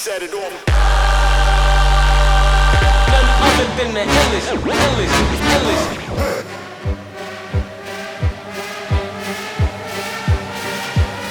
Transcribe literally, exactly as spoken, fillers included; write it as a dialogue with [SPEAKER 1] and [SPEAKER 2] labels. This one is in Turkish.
[SPEAKER 1] set it off.
[SPEAKER 2] None other than the illest, illest, illest.